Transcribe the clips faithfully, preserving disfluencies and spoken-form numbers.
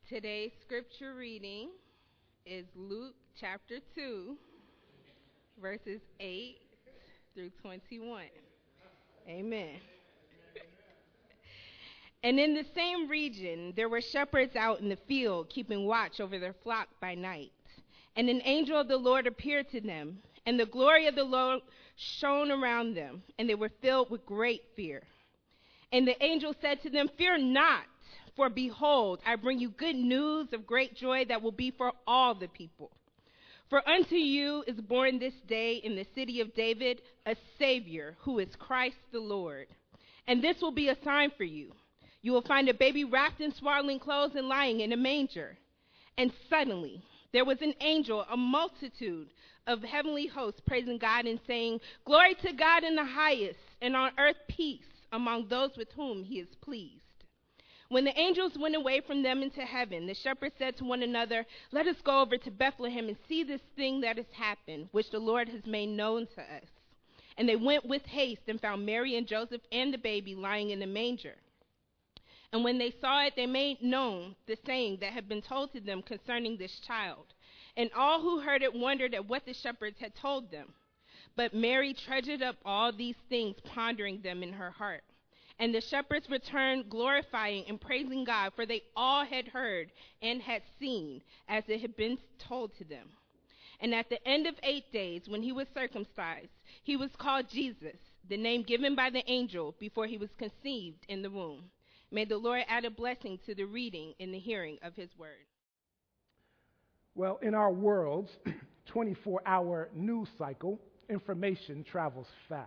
Today's scripture reading is Luke chapter two, verses eight through twenty-one. Amen. And in the same region, there were shepherds out in the field, keeping watch over their flock by night. And an angel of the Lord appeared to them, and the glory of the Lord shone around them, and they were filled with great fear. And the angel said to them, "Fear not, for behold, I bring you good news of great joy that will be for all the people. For unto you is born this day in the city of David a Savior, who is Christ the Lord. And this will be a sign for you. You will find a baby wrapped in swaddling clothes and lying in a manger." And suddenly there was an angel, a multitude of heavenly hosts, praising God and saying, "Glory to God in the highest, and on earth peace among those with whom he is pleased." When the angels went away from them into heaven, the shepherds said to one another, "Let us go over to Bethlehem and see this thing that has happened, which the Lord has made known to us." And they went with haste and found Mary and Joseph and the baby lying in a manger. And when they saw it, they made known the saying that had been told to them concerning this child. And all who heard it wondered at what the shepherds had told them. But Mary treasured up all these things, pondering them in her heart. And the shepherds returned, glorifying and praising God, for they all had heard and had seen as it had been told to them. And at the end of eight days, when he was circumcised, he was called Jesus, the name given by the angel before he was conceived in the womb. May the Lord add a blessing to the reading and the hearing of his word. Well, in our world's twenty-four hour news cycle, information travels fast.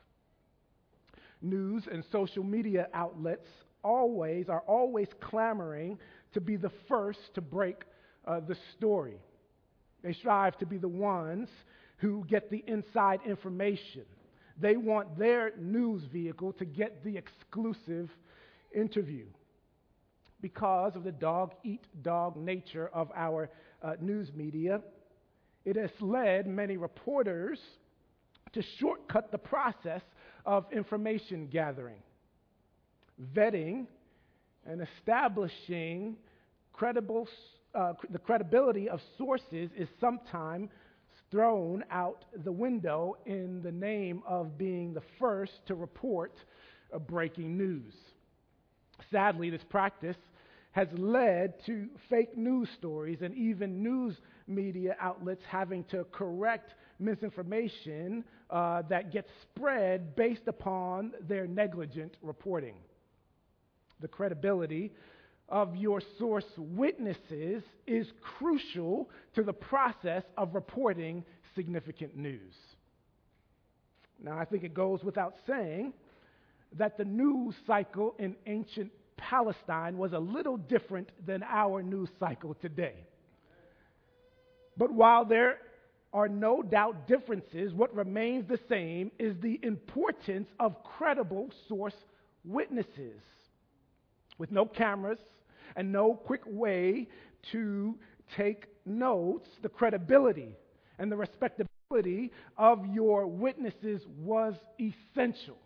News and social media outlets always are always clamoring to be the first to break uh, the story. They strive to be the ones who get the inside information. They want their news vehicle to get the exclusive interview. Because of the dog-eat-dog nature of our uh, news media, it has led many reporters to shortcut the process of information gathering. Vetting and establishing credible, uh, the credibility of sources is sometimes thrown out the window in the name of being the first to report uh, breaking news. Sadly, this practice has led to fake news stories and even news media outlets having to correct misinformation uh, that gets spread based upon their negligent reporting. The credibility of your source witnesses is crucial to the process of reporting significant news. Now, I think it goes without saying that the news cycle in ancient Palestine was a little different than our news cycle today. But while there are no doubt differences, what remains the same is the importance of credible source witnesses. With no cameras and no quick way to take notes, the credibility and the respectability of your witnesses was essential,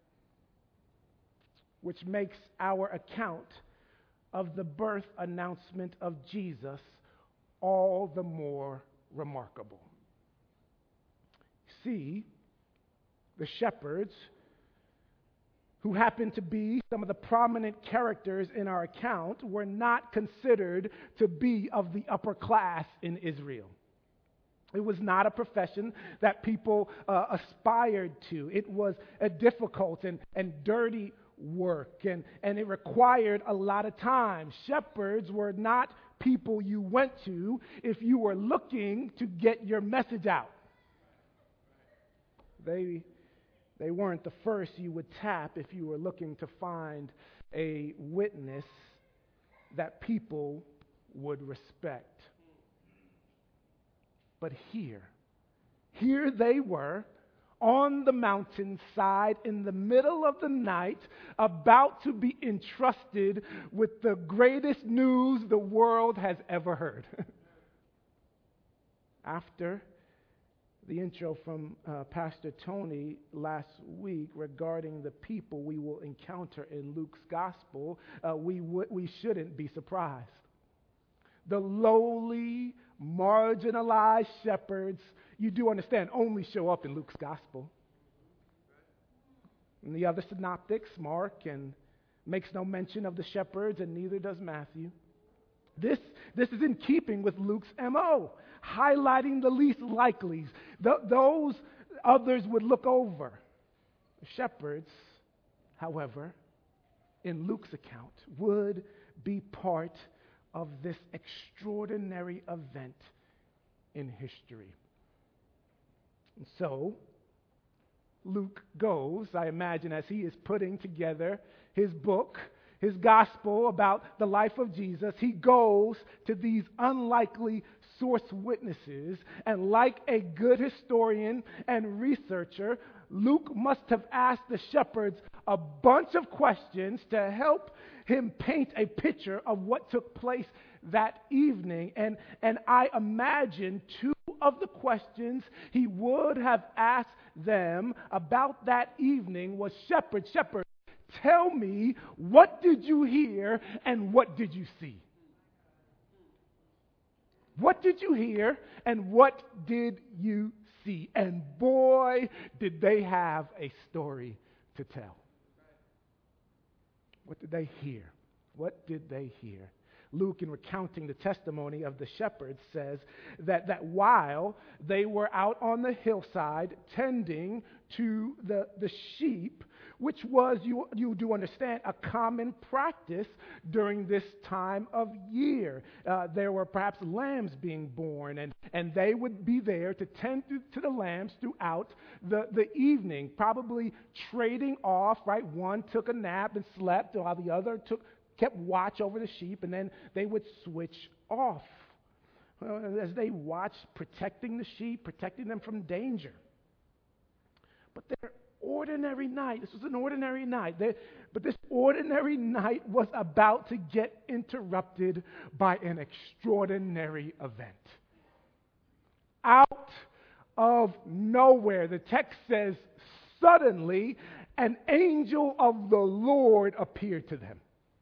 which makes our account of the birth announcement of Jesus all the more remarkable. See, the shepherds, who happen to be some of the prominent characters in our account, were not considered to be of the upper class in Israel. It was not a profession that people uh, aspired to. It was a difficult and, and dirty work, and, and it required a lot of time. Shepherds were not people you went to if you were looking to get your message out. They, they weren't the first you would tap if you were looking to find a witness that people would respect. But here, here they were, on the mountainside in the middle of the night, about to be entrusted with the greatest news the world has ever heard. After the intro from uh, Pastor Tony last week regarding the people we will encounter in Luke's gospel, uh, we w- we shouldn't be surprised. The lowly, marginalized shepherds, you do understand, only show up in Luke's gospel. And the other synoptics, Mark, and makes no mention of the shepherds, and neither does Matthew. This, this is in keeping with Luke's M O, highlighting the least likelies. Th- those others would look over. The shepherds, however, in Luke's account, would be part of this extraordinary event in history. And so, Luke goes, I imagine, as he is putting together his book, his gospel about the life of Jesus, he goes to these unlikely source witnesses, and like a good historian and researcher, Luke must have asked the shepherds a bunch of questions to help him paint a picture of what took place that evening. And, and I imagine two of the questions he would have asked them about that evening was, shepherd, shepherd, tell me, what did you hear and what did you see? What did you hear and what did you see? And boy, did they have a story to tell. What did they hear? What did they hear? Luke, in recounting the testimony of the shepherds, says that, that while they were out on the hillside tending to the, the sheep, which was, you, you do understand, a common practice during this time of year. Uh, there were perhaps lambs being born, and, and they would be there to tend to, to the lambs throughout the, the evening, probably trading off, right? One took a nap and slept, while the other took kept watch over the sheep, and then they would switch off. Well, as they watched, protecting the sheep, protecting them from danger. But their ordinary night, this was an ordinary night, they, but this ordinary night was about to get interrupted by an extraordinary event. Out of nowhere, the text says, suddenly an angel of the Lord appeared to them.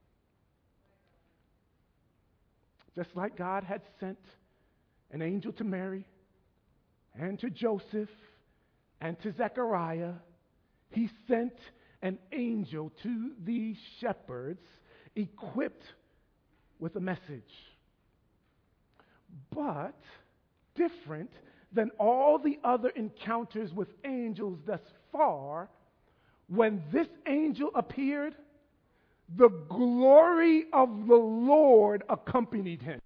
Just like God had sent an angel to Mary and to Joseph and to Zechariah, he sent an angel to these shepherds equipped with a message. But different than all the other encounters with angels thus far, when this angel appeared, the glory of the Lord accompanied him.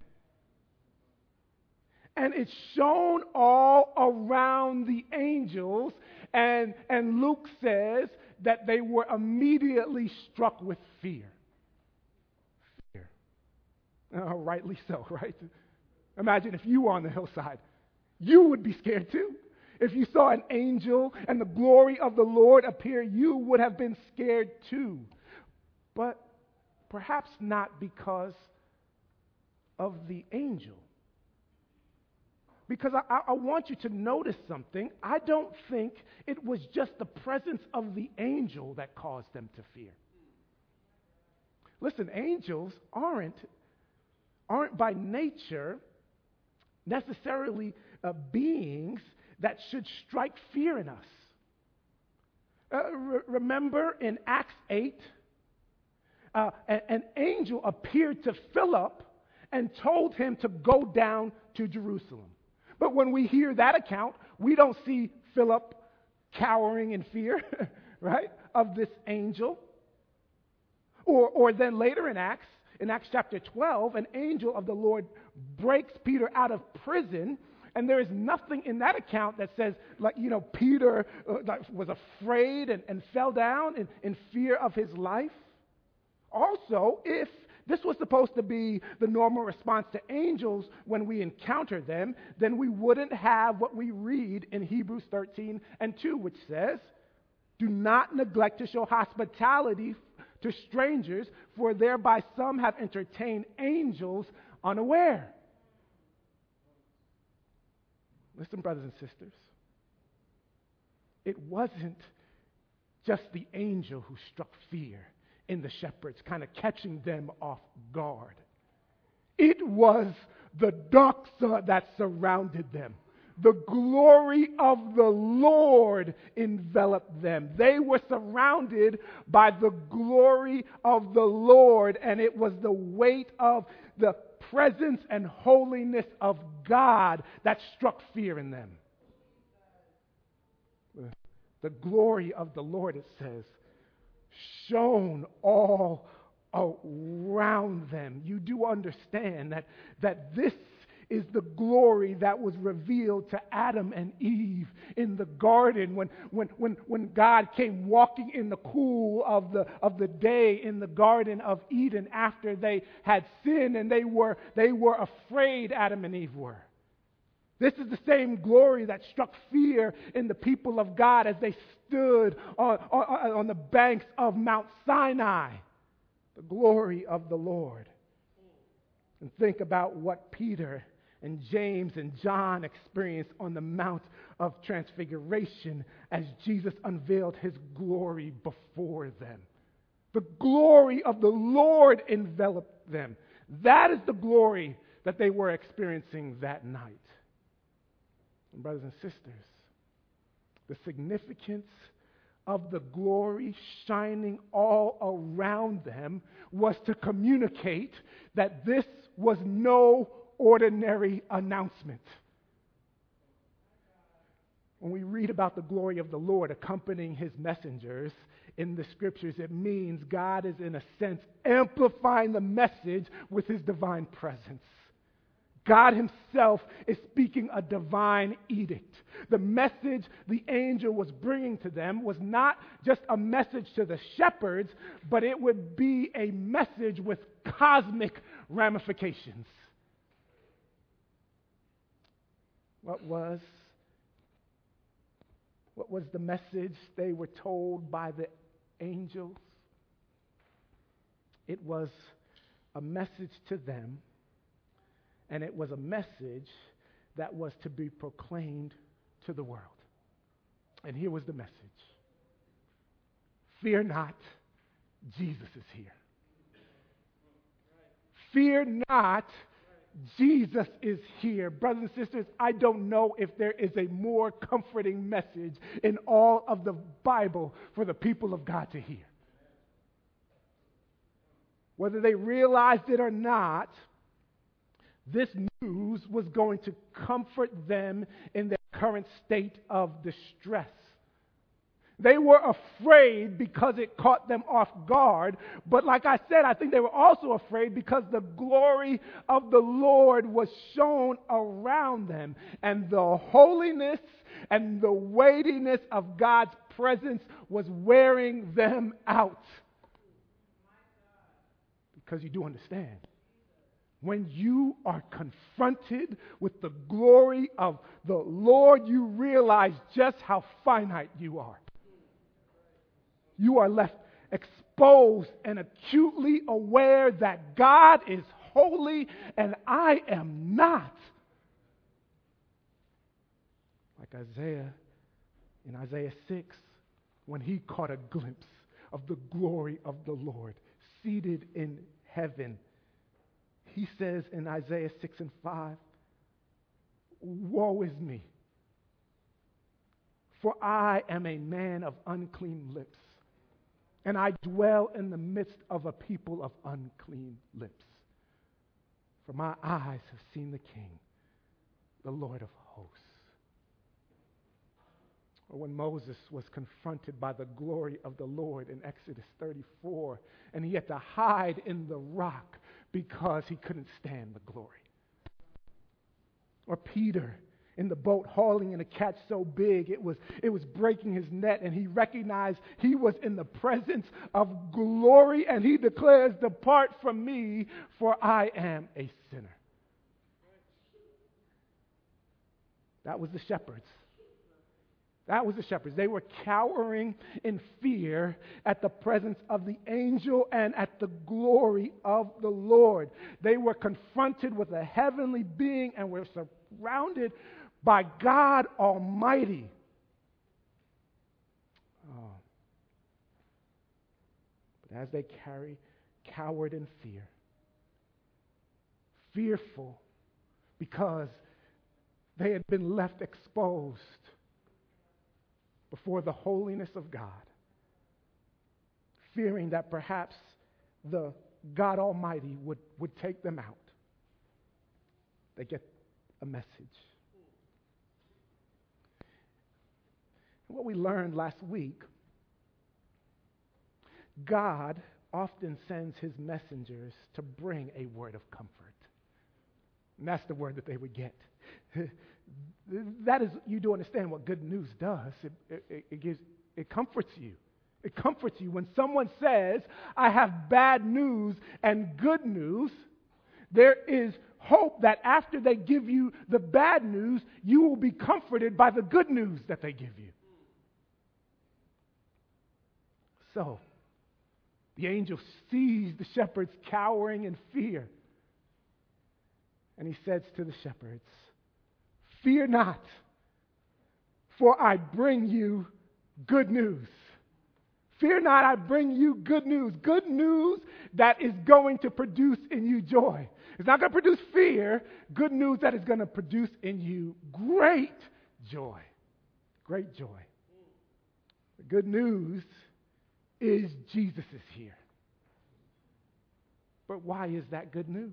And it shone all around the angels, and, and Luke says that they were immediately struck with fear. Fear. Uh, rightly so, right? Imagine if you were on the hillside. You would be scared too. If you saw an angel and the glory of the Lord appear, you would have been scared too. But perhaps not because of the angel. Because I, I want you to notice something. I don't think it was just the presence of the angel that caused them to fear. Listen, angels aren't, aren't by nature necessarily uh, beings that should strike fear in us. Uh, re- remember in Acts eight, Uh, an, an angel appeared to Philip and told him to go down to Jerusalem. But when we hear that account, we don't see Philip cowering in fear, right, of this angel. Or, or then later in Acts, in Acts chapter twelve, an angel of the Lord breaks Peter out of prison, and there is nothing in that account that says, like, you know, Peter uh, like, was afraid and, and fell down in, in fear of his life. Also, if this was supposed to be the normal response to angels when we encounter them, then we wouldn't have what we read in Hebrews thirteen and two, which says, do not neglect to show hospitality to strangers, for thereby some have entertained angels unaware. Listen, brothers and sisters, it wasn't just the angel who struck fear in the shepherds, kind of catching them off guard. It was the dark sun that surrounded them. The glory of the Lord enveloped them. They were surrounded by the glory of the Lord, and it was the weight of the presence and holiness of God that struck fear in them. The glory of the Lord, it says, shone all around them. You do understand that, that this is the glory that was revealed to Adam and Eve in the garden when, when, when, when God came walking in the cool of the, of the day in the Garden of Eden after they had sinned, and they were, they were afraid, Adam and Eve were. This is the same glory that struck fear in the people of God as they stood on, on, on the banks of Mount Sinai. The glory of the Lord. And think about what Peter and James and John experienced on the Mount of Transfiguration as Jesus unveiled his glory before them. The glory of the Lord enveloped them. That is the glory that they were experiencing that night. And brothers and sisters, the significance of the glory shining all around them was to communicate that this was no ordinary announcement. When we read about the glory of the Lord accompanying his messengers in the scriptures, it means God is, in a sense, amplifying the message with his divine presence. God himself is speaking a divine edict. The message the angel was bringing to them was not just a message to the shepherds, but it would be a message with cosmic ramifications. What was, what was the message they were told by the angels? It was a message to them. And it was a message that was to be proclaimed to the world. And here was the message. Fear not, Jesus is here. Fear not, Jesus is here. Brothers and sisters, I don't know if there is a more comforting message in all of the Bible for the people of God to hear. Whether they realized it or not, this news was going to comfort them in their current state of distress. They were afraid because it caught them off guard. But like I said, I think they were also afraid because the glory of the Lord was shown around them. And the holiness and the weightiness of God's presence was wearing them out. Because you do understand. When you are confronted with the glory of the Lord, you realize just how finite you are. You are left exposed and acutely aware that God is holy and I am not. Like Isaiah, in Isaiah six, when he caught a glimpse of the glory of the Lord seated in heaven, he says in Isaiah six and five, woe is me, for I am a man of unclean lips, and I dwell in the midst of a people of unclean lips. For my eyes have seen the King, the Lord of hosts. Or when Moses was confronted by the glory of the Lord in Exodus thirty-four, and he had to hide in the rock because he couldn't stand the glory. Or Peter in the boat hauling in a catch so big it was, it was breaking his net, and he recognized he was in the presence of glory, and he declares, depart from me, for I am a sinner. That was the shepherds. That was the shepherds. They were cowering in fear at the presence of the angel and at the glory of the Lord. They were confronted with a heavenly being and were surrounded by God Almighty. Oh. But as they carry, cowered in fear, fearful because they had been left exposed before the holiness of God, fearing that perhaps the God Almighty would, would take them out. They get a message. What we learned last week, God often sends his messengers to bring a word of comfort. And that's the word that they would get. That is, you do understand what good news does. It, it, it gives, it comforts you. It comforts you when someone says, I have bad news and good news. There is hope that after they give you the bad news, you will be comforted by the good news that they give you. So, the angel sees the shepherds cowering in fear. And he says to the shepherds, fear not, for I bring you good news. Fear not, I bring you good news. Good news that is going to produce in you joy. It's not going to produce fear. Good news that is going to produce in you great joy. Great joy. The good news is Jesus is here. But why is that good news?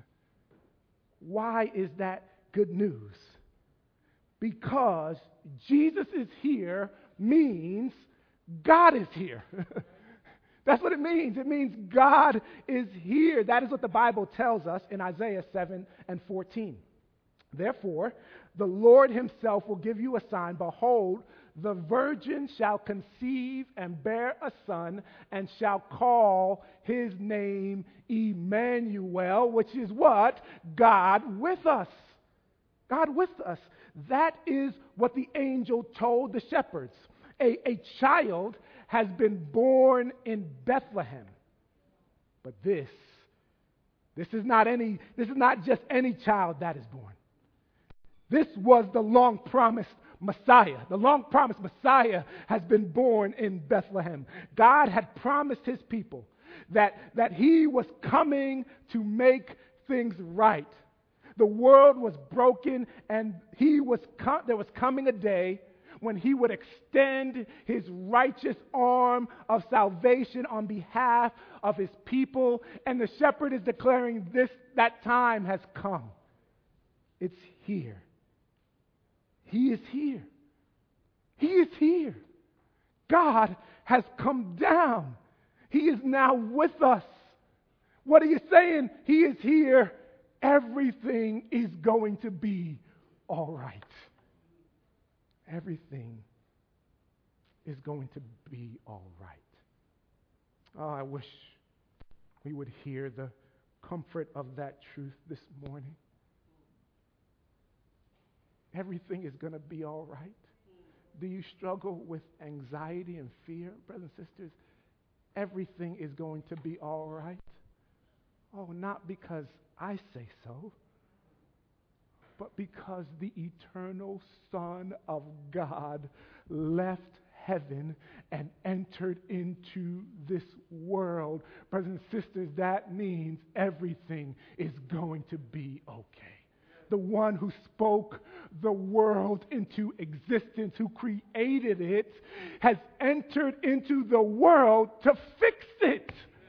Why is that good news? Because Jesus is here means God is here. That's what it means. It means God is here. That is what the Bible tells us in Isaiah seven and fourteen. Therefore, the Lord himself will give you a sign. Behold, the virgin shall conceive and bear a son, and shall call his name Emmanuel, which is what? God with us. God with us. That is what the angel told the shepherds. A, a child has been born in Bethlehem. But this, this is not any, this is not just any child that is born. This was the long-promised Messiah. The long-promised Messiah has been born in Bethlehem. God had promised his people that, that he was coming to make things right. The world was broken, and he was co- there was coming a day when he would extend his righteous arm of salvation on behalf of his people. And the shepherd is declaring this, that time has come. It's here. He is here. He is here. God has come down. He is now with us. What are you saying? He is here. Everything is going to be all right. Everything is going to be all right. Oh, I wish we would hear the comfort of that truth this morning. Everything is going to be all right. Do you struggle with anxiety and fear, brothers and sisters? Everything is going to be all right. Oh, not because I say so, but because the eternal Son of God left heaven and entered into this world. Brothers and sisters, that means everything is going to be okay. The one who spoke the world into existence, who created it, has entered into the world to fix it.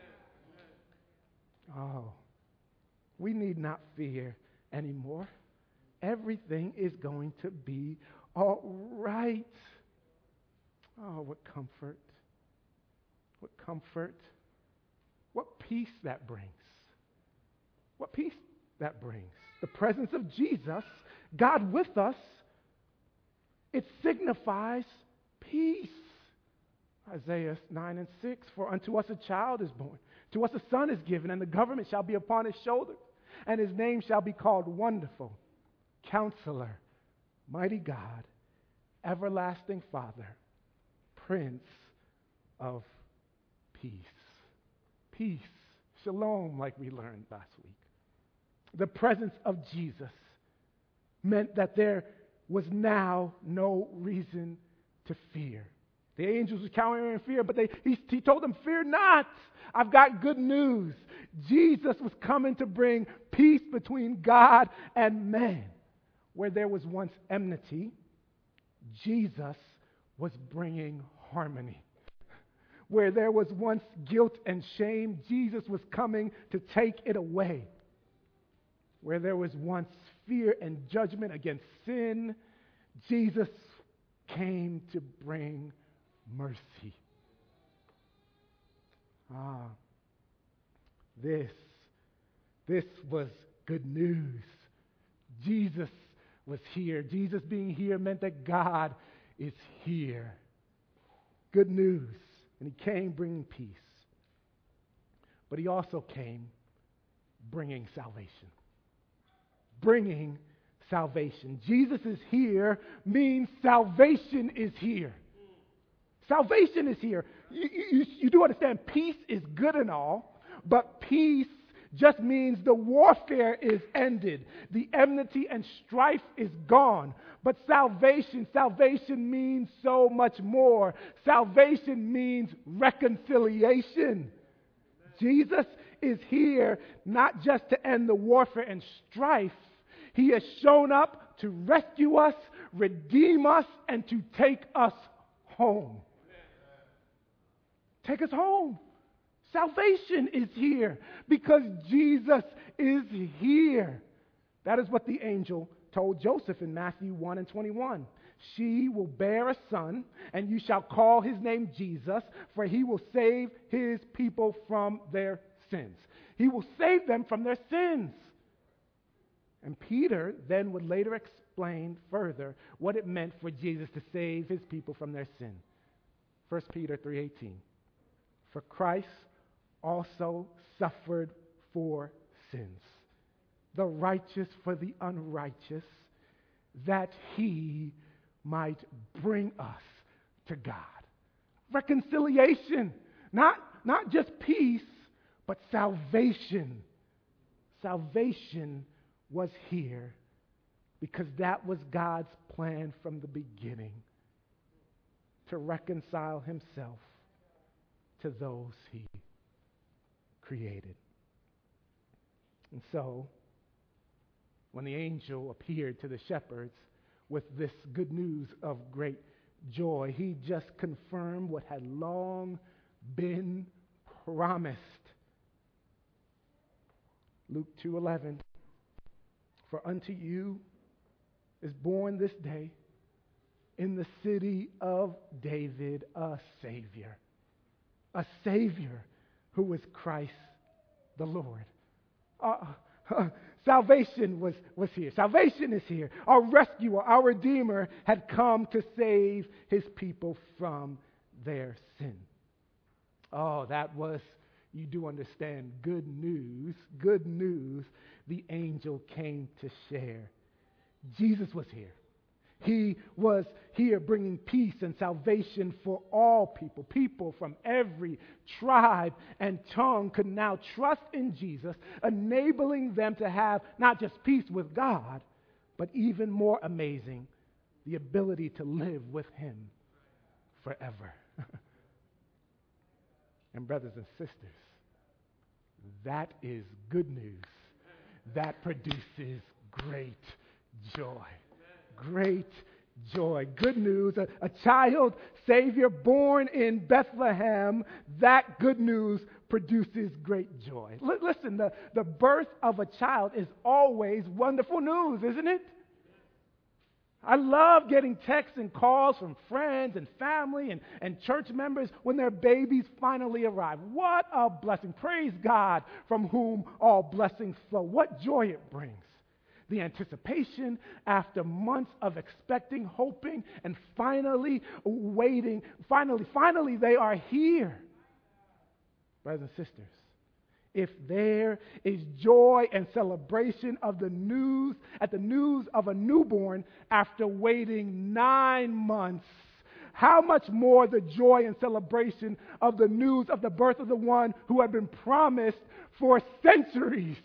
Oh, we need not fear anymore. Everything is going to be all right. Oh, what comfort. What comfort. What peace that brings. What peace that brings. The presence of Jesus, God with us, it signifies peace. Isaiah nine and six, for unto us a child is born, to us a son is given, and the government shall be upon his shoulders, and his name shall be called Wonderful, Counselor, Mighty God, Everlasting Father, Prince of Peace. Peace, shalom, like we learned last week. The presence of Jesus meant that there was now no reason to fear. The angels were cowering in fear, but they, he, he told them, fear not. I've got good news. Jesus was coming to bring peace between God and man. Where there was once enmity, Jesus was bringing harmony. Where there was once guilt and shame, Jesus was coming to take it away. Where there was once fear and judgment against sin, Jesus came to bring mercy. Ah, this, this was good news. Jesus was here. Jesus being here meant that God is here. Good news. And he came bringing peace. But he also came bringing salvation. Bringing salvation. Jesus is here means salvation is here. Salvation is here. You, you, you do understand peace is good and all, but peace just means the warfare is ended. The enmity and strife is gone. But salvation, salvation means so much more. Salvation means reconciliation. Jesus is here not just to end the warfare and strife. He has shown up to rescue us, redeem us, and to take us home. Take us home. Salvation is here because Jesus is here. That is what the angel told Joseph in Matthew one and twenty-one. She will bear a son, and you shall call his name Jesus, for he will save his people from their sins. He will save them from their sins. And Peter then would later explain further what it meant for Jesus to save his people from their sin. First Peter three eighteen. For Christ also suffered for sins, the righteous for the unrighteous, that he might bring us to God. Reconciliation, not, not just peace, but salvation. Salvation was here because that was God's plan from the beginning, to reconcile himself to those he created. And so, when the angel appeared to the shepherds with this good news of great joy, he just confirmed what had long been promised. Luke two eleven. For unto you is born this day in the city of David a Savior. A Savior who is Christ the Lord. Uh, uh, salvation was, was here. Salvation is here. Our rescuer, our Redeemer, had come to save his people from their sin. Oh, that was, you do understand, good news. Good news the angel came to share. Jesus was here. He was here bringing peace and salvation for all people. People from every tribe and tongue could now trust in Jesus, enabling them to have not just peace with God, but even more amazing, the ability to live with him forever. And brothers and sisters, that is good news. That produces great joy. Great joy. Good news. A, a child Savior born in Bethlehem. That good news produces great joy. L- listen, the, the birth of a child is always wonderful news, isn't it? I love getting texts and calls from friends and family and, and church members when their babies finally arrive. What a blessing. Praise God, from whom all blessings flow. What joy it brings. The anticipation after months of expecting, hoping, and finally waiting. Finally, finally they are here. Brothers and sisters, if there is joy and celebration of the news, at the news of a newborn after waiting nine months, how much more the joy and celebration of the news of the birth of the one who had been promised for centuries.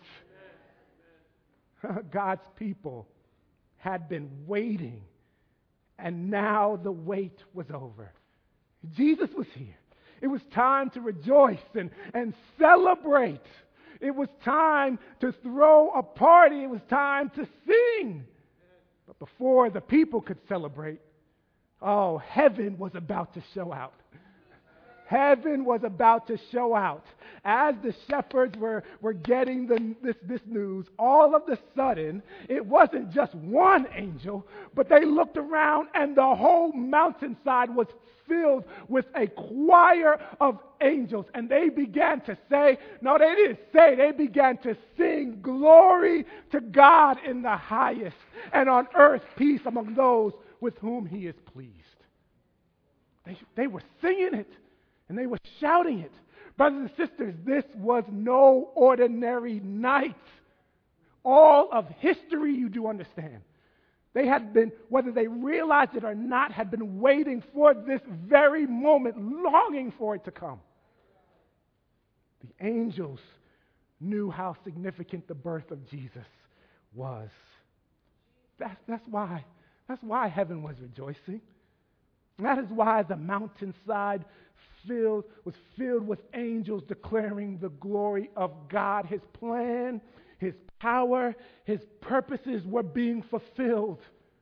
God's people had been waiting, and now the wait was over. Jesus was here. It was time to rejoice and, and celebrate. It was time to throw a party. It was time to sing. But before the people could celebrate, oh, heaven was about to show out. Heaven was about to show out. As the shepherds were, were getting the, this, this news, all of a sudden, it wasn't just one angel, but they looked around and the whole mountainside was filled with a choir of angels. And they began to say, no, they didn't say, they began to sing, glory to God in the highest, and on earth peace among those with whom he is pleased. They, they were singing it. And they were shouting it. Brothers and sisters, this was no ordinary night. All of history, you do understand. They had been, whether they realized it or not, had been waiting for this very moment, longing for it to come. The angels knew how significant the birth of Jesus was. That's, that's why, that's why heaven was rejoicing. That is why the mountainside Filled, was filled with angels declaring the glory of God. His plan, His power, His purposes were being fulfilled.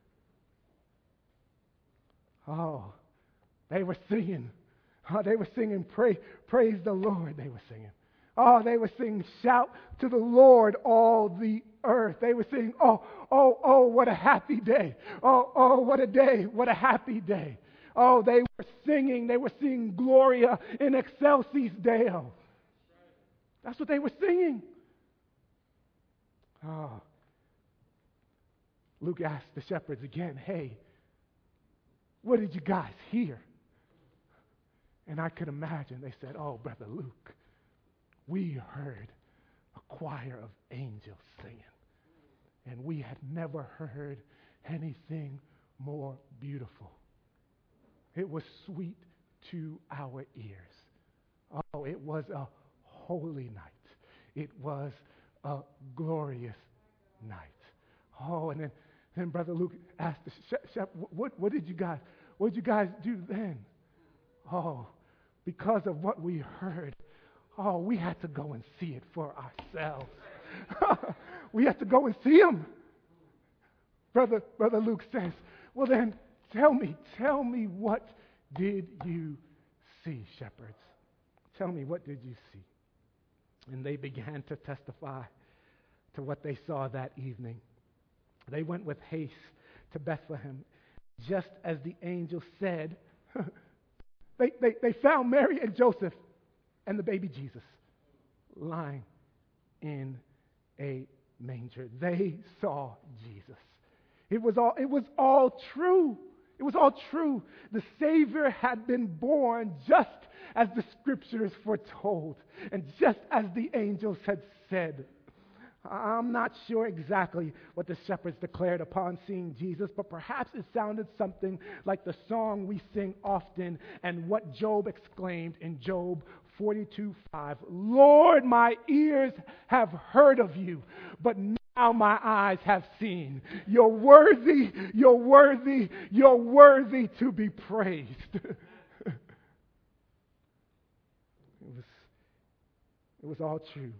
Oh, they were singing. Oh, they were singing, pray, praise the Lord, they were singing. Oh, they were singing, shout to the Lord, all the earth. They were singing, oh, oh, oh, what a happy day. Oh, oh, what a day, what a happy day. Oh, they were singing. They were singing Gloria in excelsis Deo. That's what they were singing. Oh. Luke asked the shepherds again, hey, what did you guys hear? And I could imagine they said, oh, Brother Luke, we heard a choir of angels singing. And we had never heard anything more beautiful. It was sweet to our ears. Oh, it was a holy night. It was a glorious night. Oh, and then, then Brother Luke asked the shepherd, what, what did you guys, what did you guys do then? Oh, because of what we heard, oh, we had to go and see it for ourselves. We had to go and see him. Brother, Brother Luke says, well then, Tell me, tell me, what did you see, shepherds? Tell me, what did you see? And they began to testify to what they saw that evening. They went with haste to Bethlehem, just as the angel said. they, they, they found Mary and Joseph and the baby Jesus lying in a manger. They saw Jesus. It was all, it was all true. It was all true. The Savior had been born just as the Scriptures foretold and just as the angels had said. I'm not sure exactly what the shepherds declared upon seeing Jesus, but perhaps it sounded something like the song we sing often and what Job exclaimed in Job forty-two five. Lord, my ears have heard of you, but now my eyes have seen. You're worthy, you're worthy, you're worthy to be praised. it was, it was all true.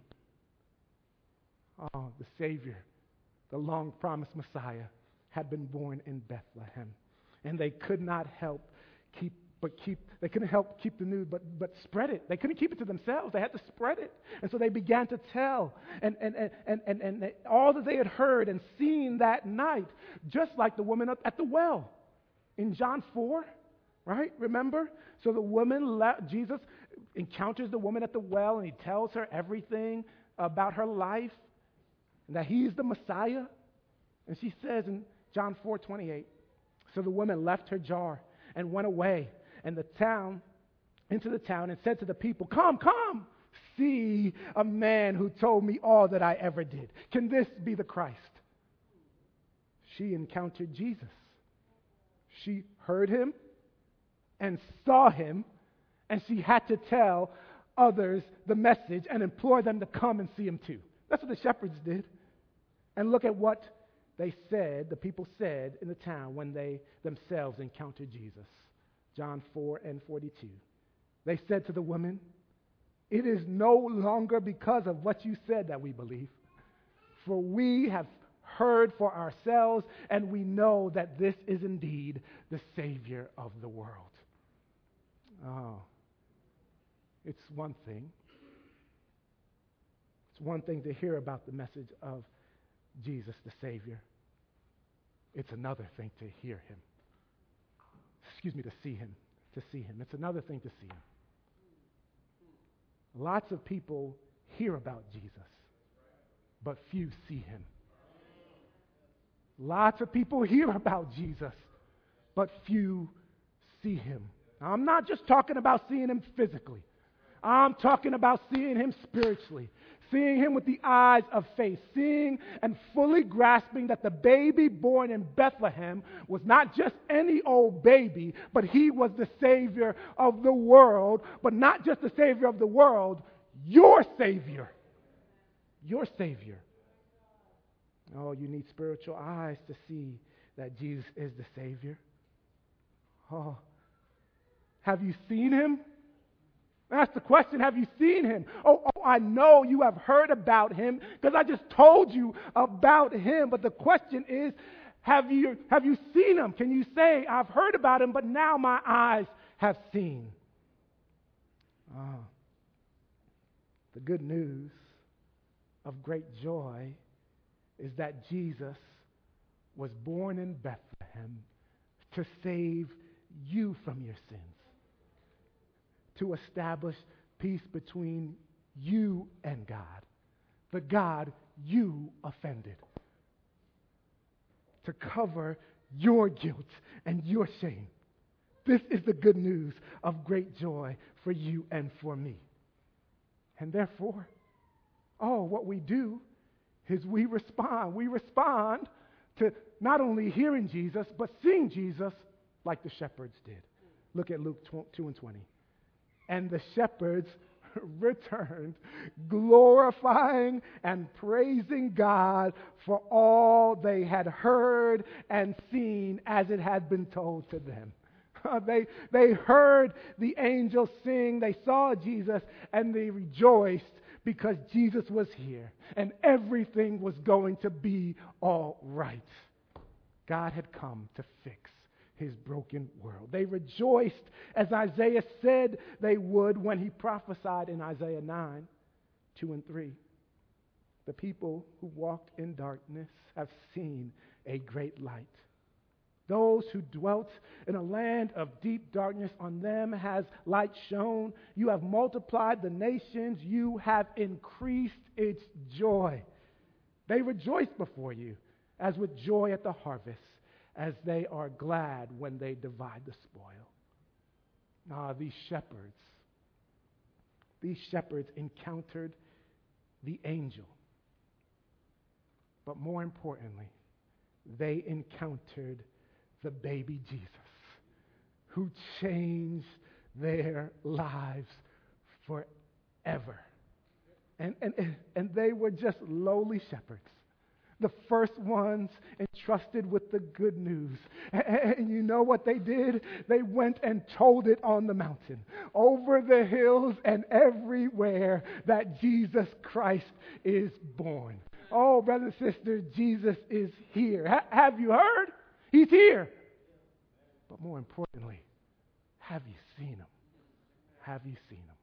Oh, the Savior, the long-promised Messiah, had been born in Bethlehem. And they could not help keep, but keep, they couldn't help keep the news, but, but spread it. They couldn't keep it to themselves. They had to spread it. And so they began to tell. And, and, and, and, and, and they, all that they had heard and seen that night, just like the woman at the well in John four, right? Remember? So the woman, left, Jesus encounters the woman at the well, and he tells her everything about her life, and that he's the Messiah. And she says in John four twenty-eight, so the woman left her jar and went away and the town into the town and said to the people, come, come, see a man who told me all that I ever did. Can this be the Christ? She encountered Jesus. She heard him and saw him, and she had to tell others the message and implore them to come and see him too. That's what the shepherds did. And look at what they said, the people said in the town when they themselves encountered Jesus. John four and forty-two. They said to the woman, "It is no longer because of what you said that we believe, for we have heard for ourselves, and we know that this is indeed the Savior of the world." Oh, it's one thing. It's one thing to hear about the message of Jesus, the Savior. It's another thing to hear him. Excuse me, to see him. To see him. It's another thing to see him. Lots of people hear about Jesus, but few see him. Lots of people hear about Jesus, but few see him. Now, I'm not just talking about seeing him physically. I'm talking about seeing him spiritually, seeing him with the eyes of faith, seeing and fully grasping that the baby born in Bethlehem was not just any old baby, but he was the Savior of the world, but not just the Savior of the world, your Savior. Your Savior. Oh, you need spiritual eyes to see that Jesus is the Savior. Oh, have you seen him? That's the question. Have you seen him? Oh, oh, I know you have heard about him because I just told you about him. But the question is, have you, have you seen him? Can you say, I've heard about him, but now my eyes have seen? Oh. The good news of great joy is that Jesus was born in Bethlehem to save you from your sins, to establish peace between you and God, the God you offended, to cover your guilt and your shame. This is the good news of great joy for you and for me. And therefore, oh, what we do is we respond. We respond to not only hearing Jesus, but seeing Jesus like the shepherds did. Look at Luke two and twenty. And the shepherds returned, glorifying and praising God for all they had heard and seen as it had been told to them. they, they heard the angels sing, they saw Jesus, and they rejoiced because Jesus was here and everything was going to be all right. God had come to fix his broken world. They rejoiced as Isaiah said they would when he prophesied in Isaiah nine, two and three. The people who walked in darkness have seen a great light. Those who dwelt in a land of deep darkness, on them has light shone. You have multiplied the nations. You have increased its joy. They rejoice before you as with joy at the harvest, as they are glad when they divide the spoil. Ah, these shepherds, these shepherds encountered the angel. But more importantly, they encountered the baby Jesus, who changed their lives forever. And, and, and they were just lowly shepherds, the first ones entrusted with the good news. And you know what they did? They went and told it on the mountain, over the hills and everywhere, that Jesus Christ is born. Oh, brothers and sisters, Jesus is here. Ha- have you heard? He's here. But more importantly, have you seen him? Have you seen him?